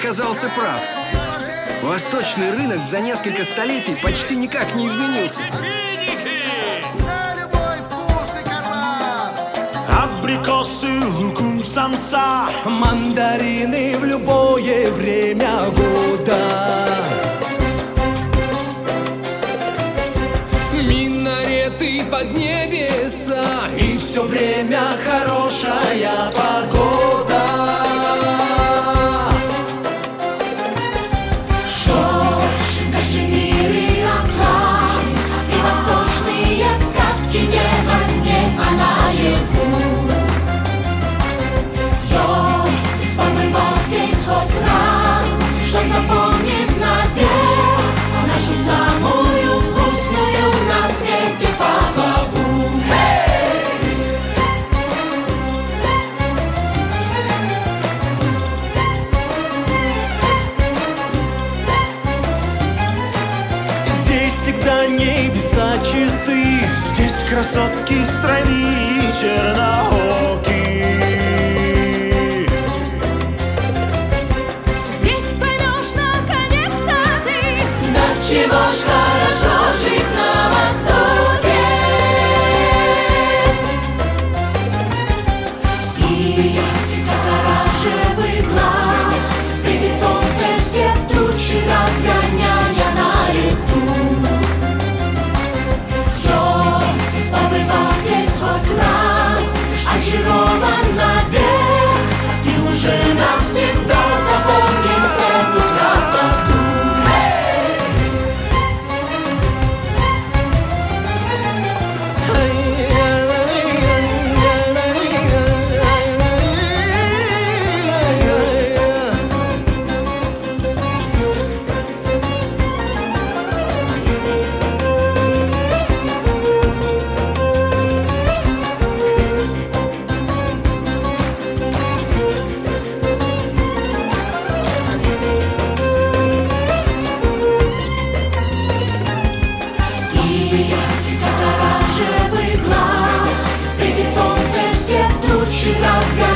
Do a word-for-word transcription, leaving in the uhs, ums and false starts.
оказался прав. Восточный рынок за несколько столетий почти никак не изменился. Абрикосы, лукум, самса, мандарины в любое время года. Минареты под небеса, и все время хорошая погода. Жорж, кашемир и атлас, и восточные сказки не во сне, а наяву. Кто побывал здесь хоть раз, что запомнит навек нашу самую вкусную на свете пахлаву. Здесь всегда небеса чисты, здесь красотки стройные и черноокие. Чего ж хорошо жить на Востоке. И как оранжевый глаз светит солнце все тучи, разгоняя на лету. Кто побывал здесь хоть раз, очарован навек, и уже навсегда запомнит эту красоту. Как оранжевый глаз светит солнце все тучи, разгоняя